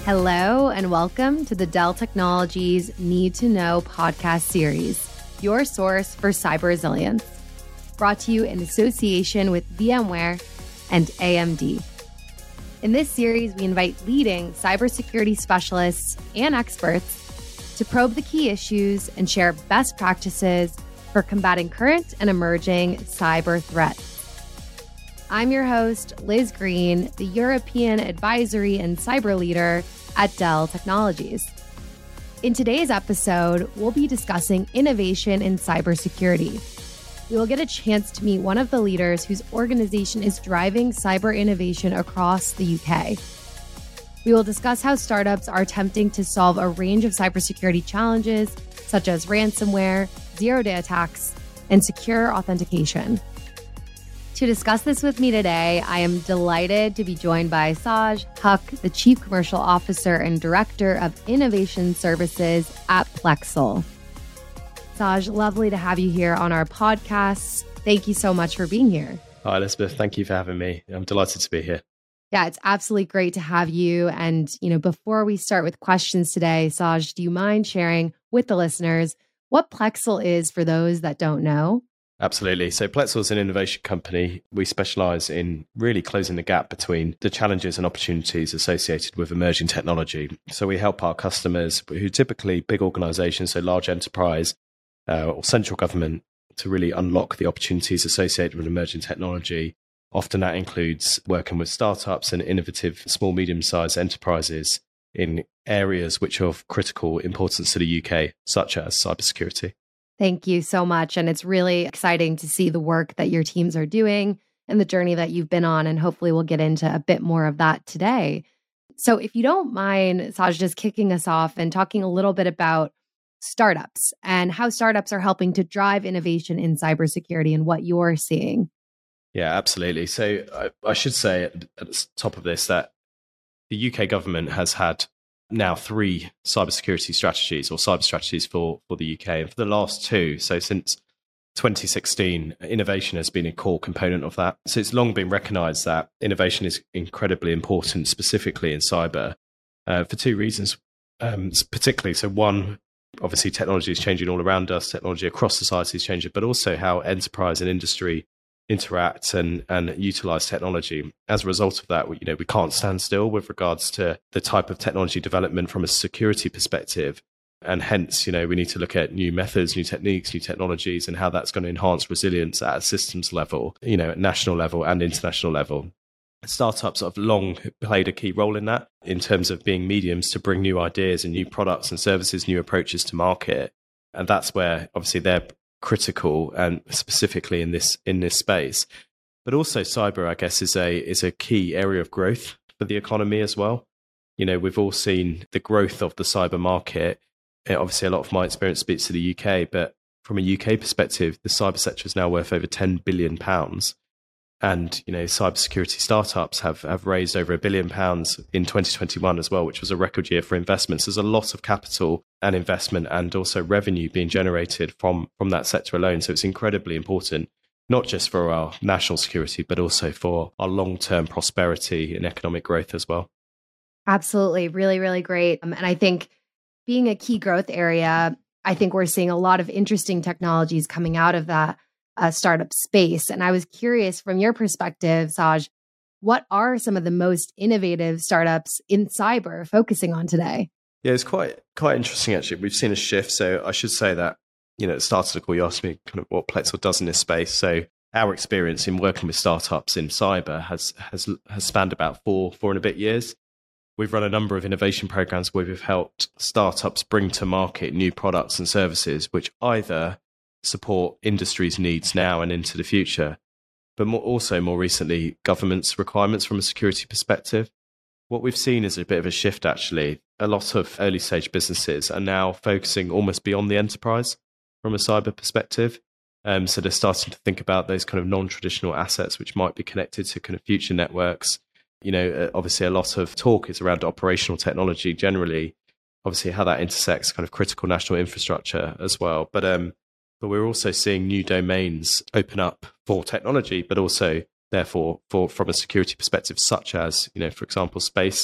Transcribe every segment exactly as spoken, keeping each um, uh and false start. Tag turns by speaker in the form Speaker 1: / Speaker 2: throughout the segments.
Speaker 1: Hello and welcome to the Dell Technologies Need to Know podcast series, your source for cyber resilience, brought to you in association with VMware and A M D. In this series, we invite leading cybersecurity specialists and experts to probe the key issues and share best practices for combating current and emerging cyber threats. I'm your host, Liz Green, the European Advisory and Cyber Leader at Dell Technologies. In today's episode, we'll be discussing innovation in cybersecurity. We will get a chance to meet one of the leaders whose organization is driving cyber innovation across the U K. We will discuss how startups are attempting to solve a range of cybersecurity challenges, such as ransomware, zero-day attacks, and secure authentication. To discuss this with me today, I am delighted to be joined by Saj Haq, the Chief Commercial Officer and Director of Innovation Services at Plexel. Saj, lovely to have you here on our podcast. Thank you so much for being here.
Speaker 2: Hi, Elizabeth. Thank you for having me. I'm delighted to be here.
Speaker 1: Yeah, it's absolutely great to have you. And, you know, before we start with questions today, Saj, do you mind sharing with the listeners what Plexel is for those that don't know?
Speaker 2: Absolutely. So Plexel is an innovation company. We specialize in really closing the gap between the challenges and opportunities associated with emerging technology. So we help our customers, who typically big organizations, so large enterprise uh, or central government, to really unlock the opportunities associated with emerging technology. Often that includes working with startups and innovative small, medium-sized enterprises in areas which are of critical importance to the U K, such as cybersecurity.
Speaker 1: Thank you so much. And it's really exciting to see the work that your teams are doing and the journey that you've been on. And hopefully we'll get into a bit more of that today. So if you don't mind, Saj, just kicking us off and talking a little bit about startups and how startups are helping to drive innovation in cybersecurity and what you're seeing.
Speaker 2: Yeah, absolutely. So I, I should say at, at the top of this that the U K government has had now three cybersecurity strategies or cyber strategies for, for the U K. And for the last two, so since twenty sixteen, innovation has been a core component of that. So it's long been recognized that innovation is incredibly important, specifically in cyber, uh, for two reasons, um, particularly. So one, obviously technology is changing all around us, technology across society is changing, but also how enterprise and industry interact and, and utilize technology. As a result of that, we, you know, we can't stand still with regards to the type of technology development from a security perspective. And hence, you know, we need to look at new methods, new techniques, new technologies, and how that's going to enhance resilience at a systems level, you know, at national level and international level. Startups have long played a key role in that, in terms of being mediums to bring new ideas and new products and services, new approaches to market. And that's where obviously they're critical, and specifically in this in this space. But also cyber, I guess, is a is a key area of growth for the economy as well. You know, we've all seen the growth of the cyber market. Obviously, a lot of my experience speaks to the U K, but from a U K perspective, the cyber sector is now worth over ten billion pounds. And, you know, cybersecurity startups have, have raised over a billion pounds in twenty twenty-one as well, which was a record year for investments. There's a lot of capital and investment and also revenue being generated from, from that sector alone. So it's incredibly important, not just for our national security, but also for our long-term prosperity and economic growth as well.
Speaker 1: Absolutely. Really, really great. Um, and I think being a key growth area, I think we're seeing a lot of interesting technologies coming out of that Uh, startup space. And I was curious from your perspective, Saj, what are some of the most innovative startups in cyber focusing on today?
Speaker 2: Yeah, it's quite quite interesting, actually. We've seen a shift. So I should say that, you know, at the start of the call, you asked me kind of what Plexel does in this space. So our experience in working with startups in cyber has has has spanned about four, four and a bit years. We've run a number of innovation programs where we've helped startups bring to market new products and services, which either support industry's needs now and into the future, but more, also more recently, government's requirements from a security perspective. What we've seen is a bit of a shift, actually. A lot of early stage businesses are now focusing almost beyond the enterprise from a cyber perspective. Um, so they're starting to think about those kind of non-traditional assets which might be connected to kind of future networks. You know, uh, obviously a lot of talk is around operational technology generally, obviously how that intersects kind of critical national infrastructure as well. But um, But we're also seeing new domains open up for technology, but also therefore for from a security perspective, such as, you know, for example, space.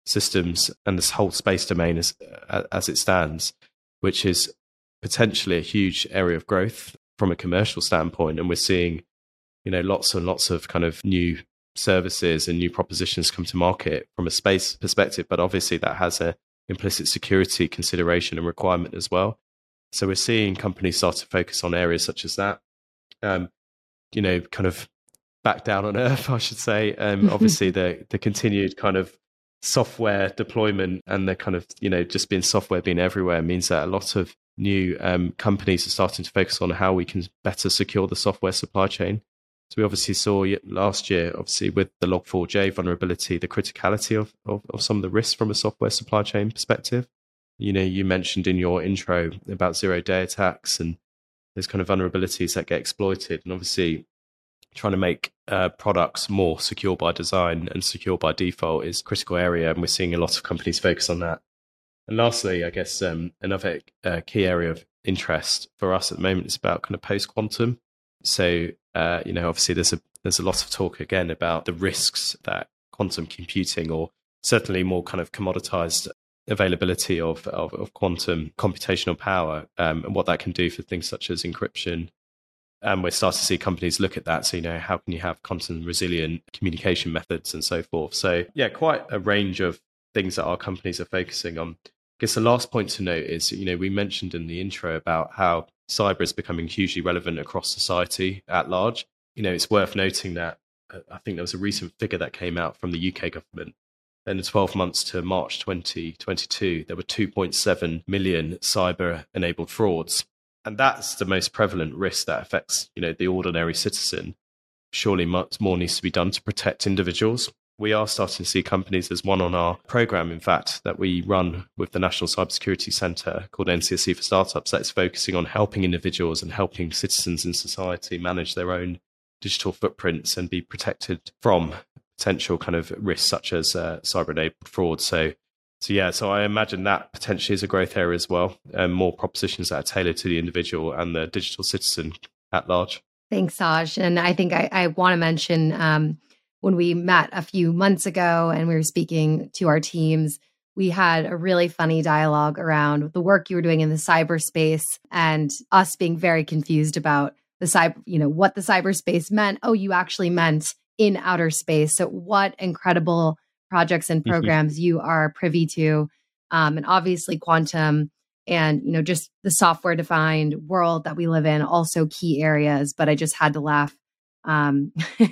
Speaker 2: systems and this whole space domain as, as it stands, which is potentially a huge area of growth from a commercial standpoint. And we're seeing, you know, lots and lots of kind of new services and new propositions come to market from a space perspective. But obviously that has a implicit security consideration and requirement as well. So we're seeing companies start to focus on areas such as that. Um, you know, kind of back down on earth, I should say. Um, obviously, the the continued kind of software deployment and the kind of, you know, just being software being everywhere means that a lot of new um, companies are starting to focus on how we can better secure the software supply chain. So we obviously saw last year, obviously with the log four j vulnerability, the criticality of, of, of some of the risks from a software supply chain perspective. You know, you mentioned in your intro about zero-day attacks and those kind of vulnerabilities that get exploited. And obviously trying to make uh, products more secure by design and secure by default is a critical area. And we're seeing a lot of companies focus on that. And lastly, I guess um, another uh, key area of interest for us at the moment is about kind of post-quantum. So, uh, you know, obviously there's a there's a lot of talk again about the risks that quantum computing, or certainly more kind of commoditized availability of, of, of quantum computational power um, and what that can do for things such as encryption. And we're starting to see companies look at that. So, you know, how can you have quantum resilient communication methods and so forth? So, yeah, quite a range of things that our companies are focusing on. I guess the last point to note is, you know, we mentioned in the intro about how cyber is becoming hugely relevant across society at large. You know, it's worth noting that uh, I think there was a recent figure that came out from the U K government. In the twelve months to March twenty twenty-two, there were two point seven million cyber-enabled frauds. And that's the most prevalent risk that affects, you know, the ordinary citizen. Surely much more needs to be done to protect individuals. We are starting to see companies, there's one on our program, in fact, that we run with the National Cybersecurity Centre called N C S C for Startups, that's focusing on helping individuals and helping citizens in society manage their own digital footprints and be protected from potential kind of risks such as uh, cyber-enabled fraud. So, so yeah, so I imagine that potentially is a growth area as well, and more propositions that are tailored to the individual and the digital citizen at large.
Speaker 1: Thanks, Saj. And I think I, I want to mention um, when we met a few months ago and we were speaking to our teams, we had a really funny dialogue around the work you were doing in the cyberspace and us being very confused about the cyber, you know, what the cyberspace meant. Oh, you actually meant in outer space. So what incredible projects and programs you are privy to. Um, and obviously quantum and, you know, just the software defined world that we live in, also key areas, but I just had to laugh. Um,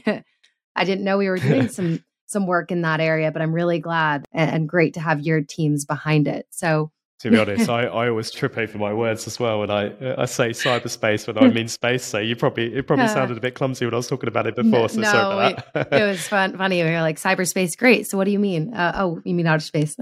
Speaker 1: I didn't know we were doing some, some work in that area, but I'm really glad and, and great to have your teams behind it. So
Speaker 2: to be honest, I, I always trip over my words as well when I I say cyberspace when I mean space. So you probably it probably sounded a bit clumsy when I was talking about it before. No, so sorry about
Speaker 1: that. It, it was fun, funny. We were like cyberspace, great. So what do you mean? Uh, oh, you mean outer space?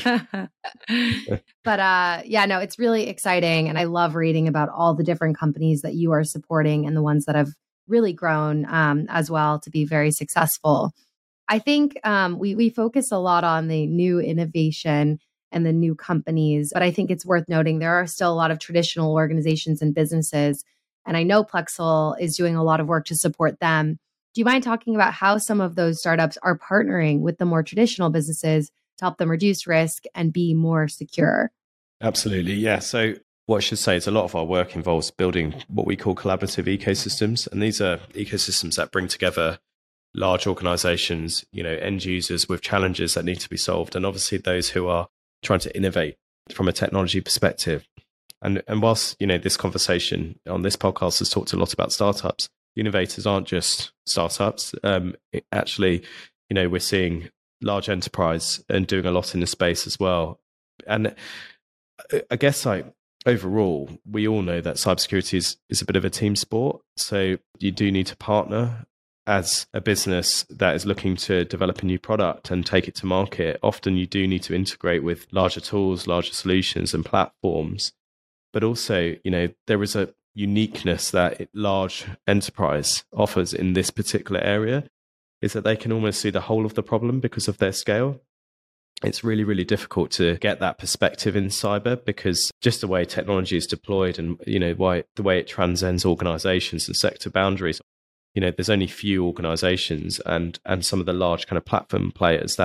Speaker 1: But uh, yeah, no, it's really exciting, and I love reading about all the different companies that you are supporting and the ones that have really grown um, as well to be very successful. I think um, we we focus a lot on the new innovation and the new companies. But I think it's worth noting there are still a lot of traditional organizations and businesses. And I know Plexel is doing a lot of work to support them. Do you mind talking about how some of those startups are partnering with the more traditional businesses to help them reduce risk and be more secure?
Speaker 2: Absolutely. Yeah. So what I should say is a lot of our work involves building what we call collaborative ecosystems. And these are ecosystems that bring together large organizations, you know, end users with challenges that need to be solved. And obviously those who are trying to innovate from a technology perspective. And and whilst, you know, this conversation on this podcast has talked a lot about startups, innovators aren't just startups. Um, it actually, you know, we're seeing large enterprise and doing a lot in the space as well. And I guess like overall, we all know that cybersecurity is, is a bit of a team sport. So you do need to partner. As a business that is looking to develop a new product and take it to market, often you do need to integrate with larger tools, larger solutions and platforms. But also, you know, there is a uniqueness that large enterprise offers in this particular area, is that they can almost see the whole of the problem because of their scale. It's really, really difficult to get that perspective in cyber because just the way technology is deployed and, you know, why the way it transcends organizations and sector boundaries. You know, there's only few organizations and and some of the large kind of platform players that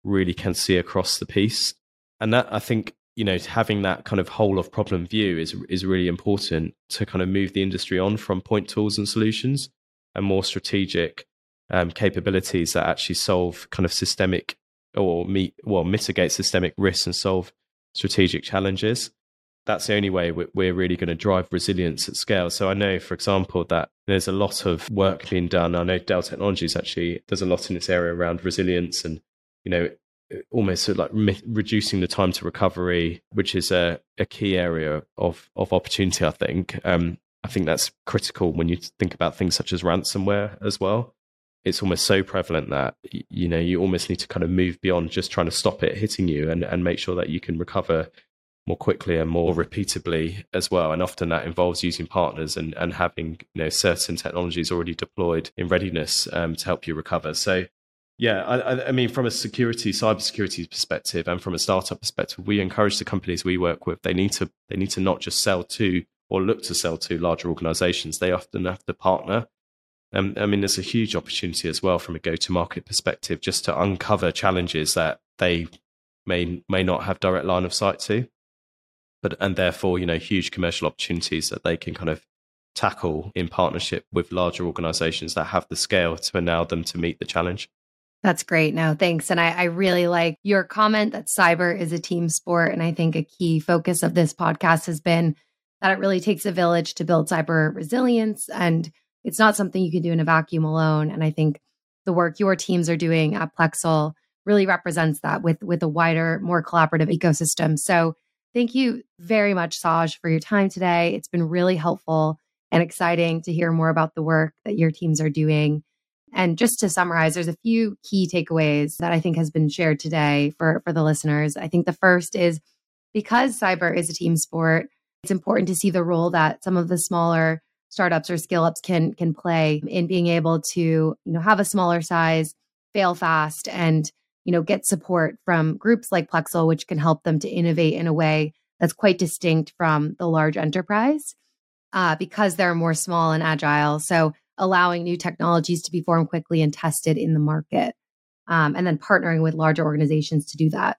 Speaker 2: really can see across the piece. And that, I think, you know, having that kind of whole of problem view is is really important to kind of move the industry on from point tools and solutions and more strategic um, capabilities that actually solve kind of systemic or meet, well, mitigate systemic risks and solve strategic challenges. That's the only way we're really going to drive resilience at scale. So I know, for example, that there's a lot of work being done. I know Dell Technologies actually does a lot in this area around resilience and, you know, almost sort of like re- reducing the time to recovery, which is a, a key area of, of opportunity, I think. Um, I think that's critical when you think about things such as ransomware as well. It's almost so prevalent that, you know, you almost need to kind of move beyond just trying to stop it hitting you and, and make sure that you can recover more quickly and more repeatably as well. And often that involves using partners and, and having, you know, certain technologies already deployed in readiness um, to help you recover. So, yeah, I, I mean, from a security, cybersecurity perspective and from a startup perspective, we encourage the companies we work with, they need to they need to not just sell to or look to sell to larger organizations. They often have to partner. Um, I mean, there's a huge opportunity as well from a go-to-market perspective just to uncover challenges that they may may not have direct line of sight to. But, and therefore, you know, huge commercial opportunities that they can kind of tackle in partnership with larger organizations that have the scale to allow them to meet the challenge.
Speaker 1: That's great. No, thanks. And I, I really like your comment that cyber is a team sport. And I think a key focus of this podcast has been that it really takes a village to build cyber resilience. And it's not something you can do in a vacuum alone. And I think the work your teams are doing at Plexel really represents that with, with a wider, more collaborative ecosystem. So thank you very much, Saj, for your time today. It's been really helpful and exciting to hear more about the work that your teams are doing. And just to summarize, there's a few key takeaways that I think has been shared today for, for the listeners. I think the first is because cyber is a team sport, it's important to see the role that some of the smaller startups or scale-ups can, can play in being able to, you know, have a smaller size, fail fast, and you know, get support from groups like Plexel, which can help them to innovate in a way that's quite distinct from the large enterprise uh, because they're more small and agile. So allowing new technologies to be formed quickly and tested in the market, um, and then partnering with larger organizations to do that.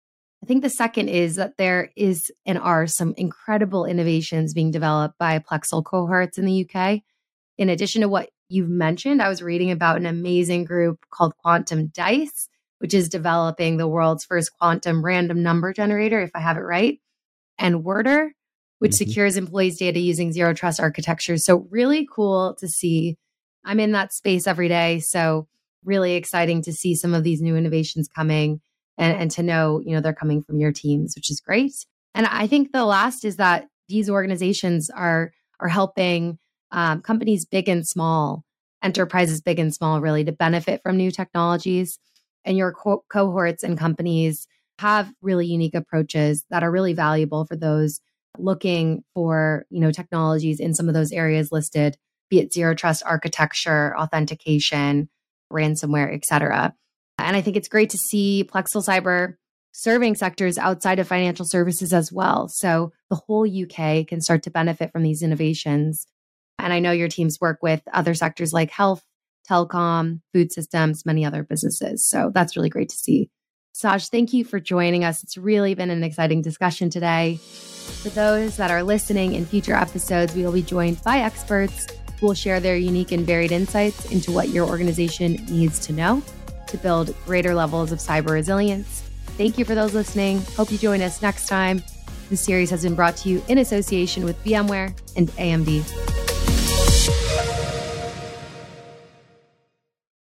Speaker 1: I think the second is that there is and are some incredible innovations being developed by Plexel cohorts in the U K. In addition to what you've mentioned, I was reading about an amazing group called Quantum Dice, which is developing the world's first quantum random number generator, if I have it right, and Worder, which mm-hmm. secures employees' data using zero trust architecture. So really cool to see. I'm in that space every day. So really exciting to see some of these new innovations coming and, and to know, you know, they're coming from your teams, which is great. And I think the last is that these organizations are, are helping um, companies big and small, enterprises big and small, really to benefit from new technologies. And your co- cohorts and companies have really unique approaches that are really valuable for those looking for, you know, technologies in some of those areas listed, be it zero trust architecture, authentication, ransomware, et cetera. And I think it's great to see Plexel Cyber serving sectors outside of financial services as well. So the whole U K can start to benefit from these innovations. And I know your teams work with other sectors like health, telecom, food systems, many other businesses. So that's really great to see. Saj, thank you for joining us. It's really been an exciting discussion today. For those that are listening in future episodes, we will be joined by experts who will share their unique and varied insights into what your organization needs to know to build greater levels of cyber resilience. Thank you for those listening. Hope you join us next time. This series has been brought to you in association with VMware and A M D.